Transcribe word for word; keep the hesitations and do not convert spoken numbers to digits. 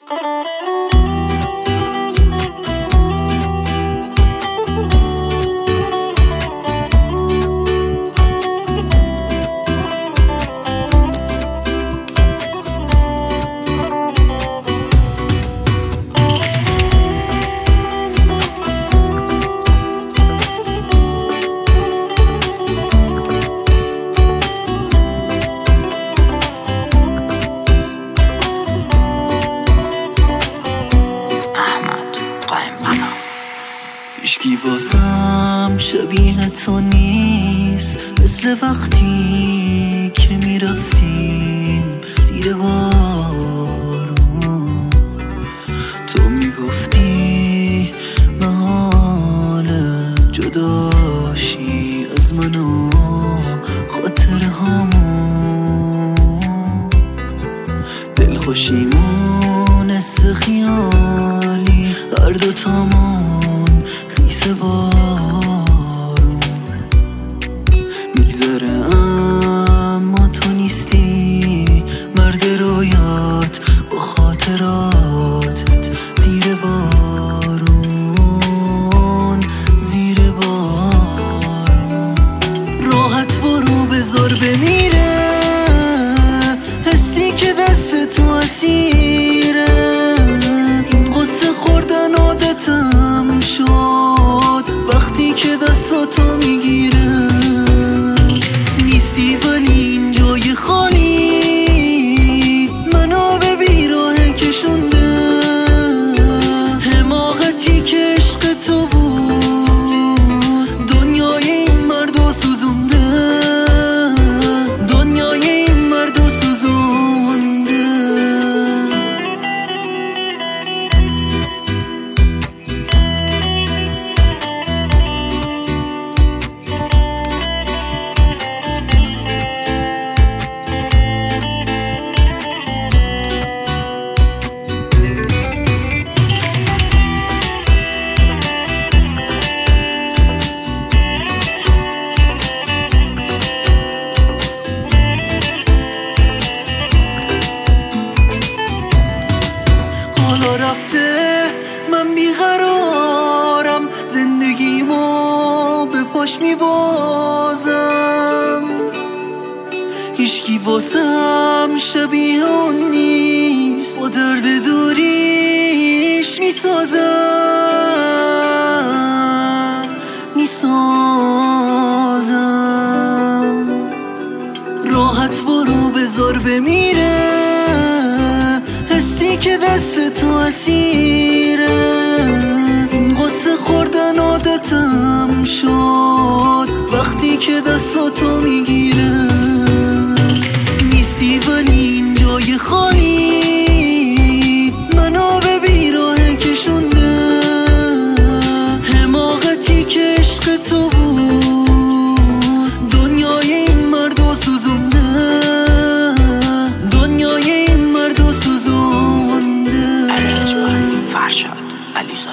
هیچکی واسم شبیه تو نیست، مثل وقتی که میرفتیم زیر بارون. تو میگفتی محاله جداشی از من و خاطر هامون. دلخوشیمون حس خیالی هر دوتامون خیس بارون. میگذره اما تو نیستی مرد رویات با خاطراتت زیر بارون، زیر بارون. راحت برو بذار بمیره حسی که دست تو اسیره. این قصه خوردن عادتم شد وقتی که دستاتو میگیره. نیستی ولی این جای خالی منو به بیراه کشونده. حماقتی که عشق تو بود دنیای این مردو سوزونده. دنیای این مردو سوزونده. حالا رفته من بیقرارم، زندگیمو به پاش میبازم. هیچکی واسم شبیه اون نیست، با درد دوریش میسازم میسازم. راحت برو بذار بمیره حسی که دست تو اسیره. این قصه خوردن عادتم شد وقتی که دستاتو میگیره. نیستی ولی این جای خالی منو به بیراه کشونده. حماقتی که عشق تو بود دنیای این مردو سوزونده. دنیای این مردو سوزونده. فرشاد علیزاده.